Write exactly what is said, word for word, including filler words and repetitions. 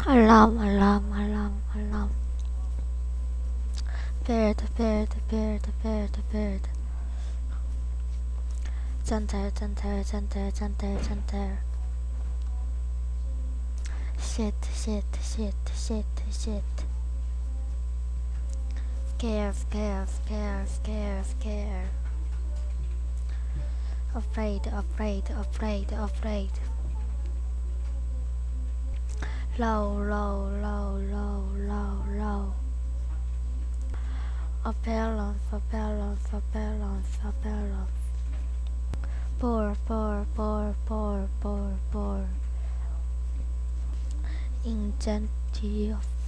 Alarm, alarm, alarm, alarm. Bird, bird, bird, bird, bird. Center, center, center, center, center. Shit, shit, shit, shit, shit. Care, care, care, care, care. Afraid, afraid, afraid, afraid. Low, low, low, low, low, low. A balance, a balance, a balance, a balance. Pour, pour, pour, pour, pour, pour. Intensity of